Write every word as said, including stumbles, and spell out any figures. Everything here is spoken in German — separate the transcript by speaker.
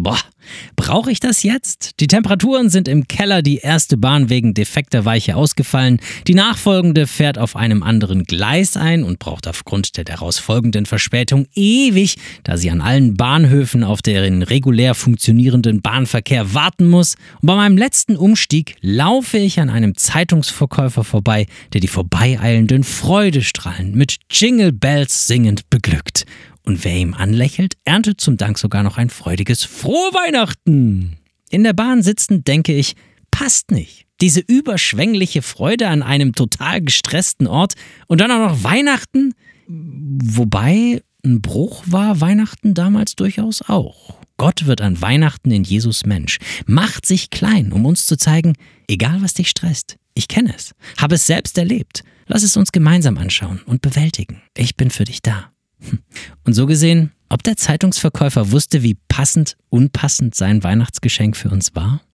Speaker 1: Boah, brauche ich das jetzt? Die Temperaturen sind im Keller, die erste Bahn wegen defekter Weiche ausgefallen, die nachfolgende fährt auf einem anderen Gleis ein und braucht aufgrund der daraus folgenden Verspätung ewig, da sie an allen Bahnhöfen auf den regulär funktionierenden Bahnverkehr warten muss. Und bei meinem letzten Umstieg laufe ich an einem Zeitungsverkäufer vorbei, der die vorbeieilenden freudestrahlend mit Jingle Bells singend beglückt. Und wer ihm anlächelt, erntet zum Dank sogar noch ein freudiges Frohe Weihnachten. In der Bahn sitzend denke ich, passt nicht. Diese überschwängliche Freude an einem total gestressten Ort und dann auch noch Weihnachten. Wobei, ein Bruch war Weihnachten damals durchaus auch. Gott wird an Weihnachten in Jesus Mensch, macht sich klein, um uns zu zeigen, egal was dich stresst. Ich kenne es, habe es selbst erlebt. Lass es uns gemeinsam anschauen und bewältigen. Ich bin für dich da. Und so gesehen, ob der Zeitungsverkäufer wusste, wie passend, unpassend sein Weihnachtsgeschenk für uns war?